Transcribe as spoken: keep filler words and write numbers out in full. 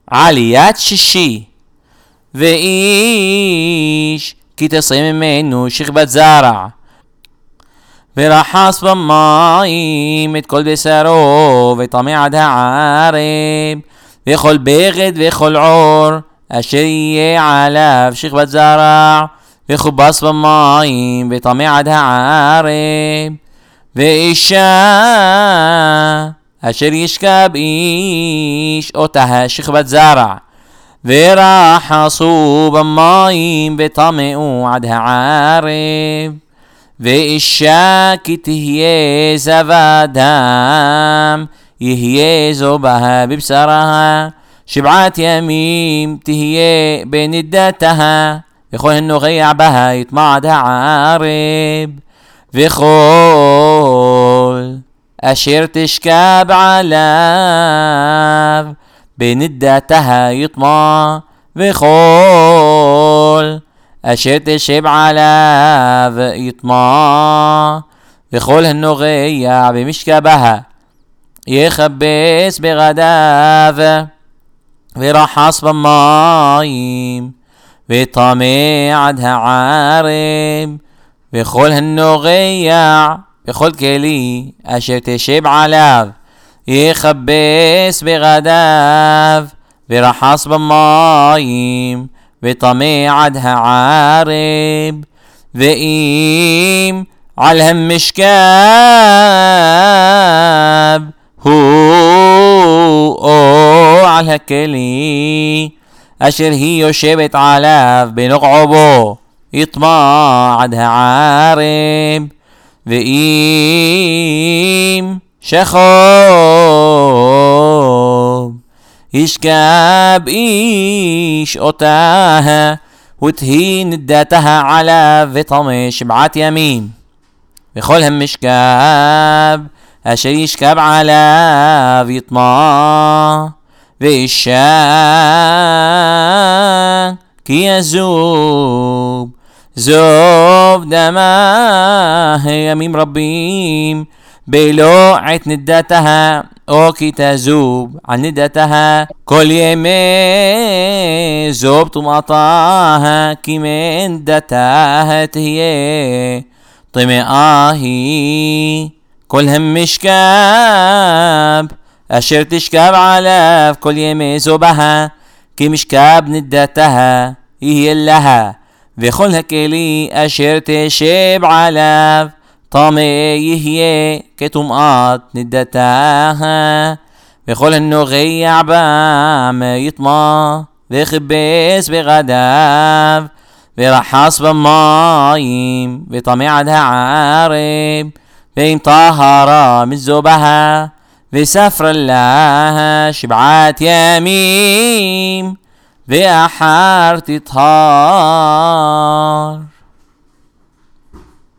עליית שישי. ואיש כי תעשה ממנו שכבת זרע, ורחס במים את כל בשרו וטמא עד הערב, וכל בגד וכל עור אשר יהיה עליו שכבת זרע, וכובס במים וטמא עד הערב. ואישה אשר ישכב איש אותה שכבת זרע, ורחסו במים וטמאו עד הערב. ואישה כי תהיה זבת דם, יהיה זו בה בבשרה, שבעת ימים תהיה בנדתה, וכל הנוגע בה יטמע עד הערב. וכל אשר תשכב עליו בנדתה יטמע, וכל אשר תשב עליו יטמע, וכל הנוגע במשכבה יכבס בגדיו, ורחס במים וטמא עד הערב. וכל הנוגע בכל כלי אשר תשב עליו יכבס בגדיו, ורחס במים וטמא עד הערב. ואם על המשכב הוא או על הכלי אשר היא יושבת עליו בנוגעו בו יטמע עד הערב. ואם שכב ישכב איש אותה ותהי נדתה עליו וטמא שבעת ימים, וכל המשכב אשר ישכב עליו יטמע. ואישה כי יזוב זוב דמה ימים רבים בלא עת נדתה, או כי תזוב על נדתה כל ימי זוב טומאתה, כי מנדתה תהיה טמאה היא. כל המשכב אשר תשכב עליו כל ימי זובה, כי משכב נדתה יהיה לה. וכל הכלי אשר תשב עליו טמא יהיה כטומאת נדתה, וכל הנוגע בם יטמע, וכבס בגדיו, ורחס במים וטמא עד הערב. ואם טהרה מזובה וספר לה שבעת ימים, ואחר תטהר.